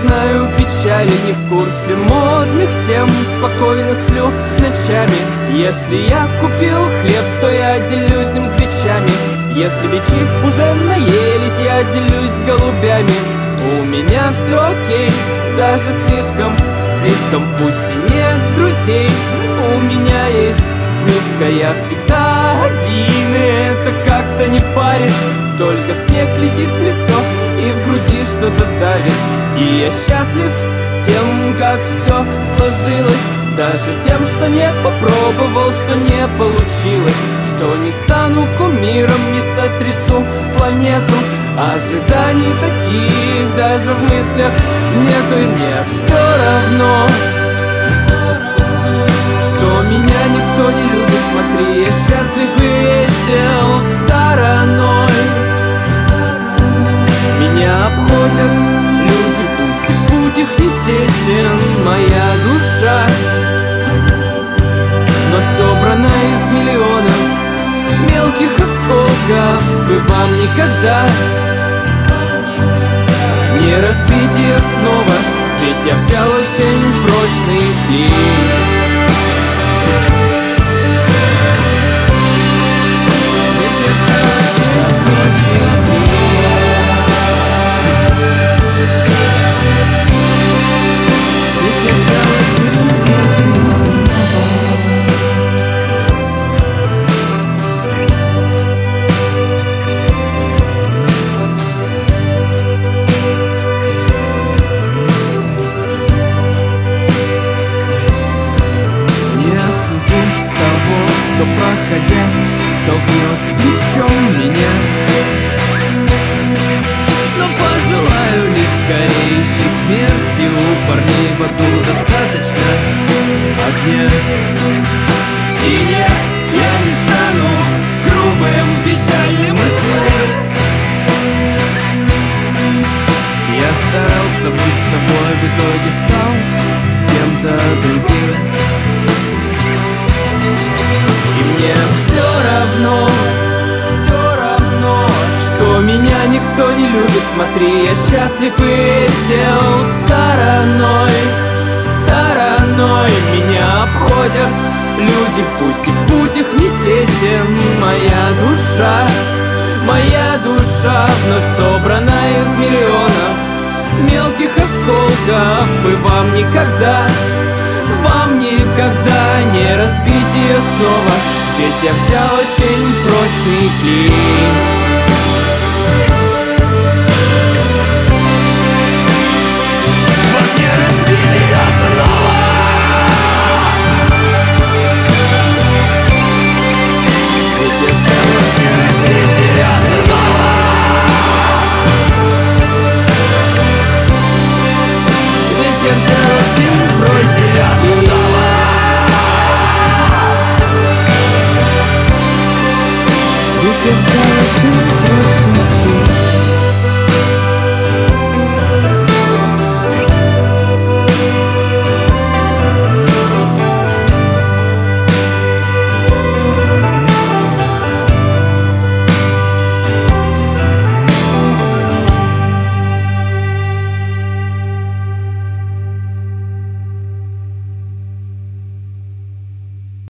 знаю печали, не в курсе модных тем. Спокойно сплю ночами. Если я купил хлеб, то я делюсь им с бичами. Если бичи уже наелись, я делюсь с голубями. У меня все окей, даже слишком, пусть и нет друзей. У меня есть книжка, я всегда один, и это как-то не парит. Только снег летит в лицо, и в груди что-то давит. И я счастлив тем, как все сложилось, даже тем, что не попробовал, что не получилось, что не стану кумиром, не сотрясу планету. Ожиданий таких даже в мыслях нету, и мне все равно, что меня никто не любит. Смотри, я счастлив и весел стороной. Меня обходят люди, пусть и путь их не тесен. Моя душа, но собрана из миллионов мелких осколков, и вам никогда не разбить ее снова, ведь я взял очень прочный клей. Ведь я взял очень прочный клей. Ведь я взял очень прочный клей. Того, кто, проходя, толкнет плечом меня, но пожелаю лишь скорейшей смерти. У парней в аду достаточно огня. И нет, я не стану грубым, печальным и злым. Я старался быть собой, в итоге стал кем-то другим. И мне все равно, что меня никто не любит. Смотри, я счастлив и весел стороной. Меня обходят люди, пусть и путь их не тесен. Моя душа вновь собрана из миллионов мелких осколков, и вам никогда не разбить ее снова, ведь я взял очень прочный клей.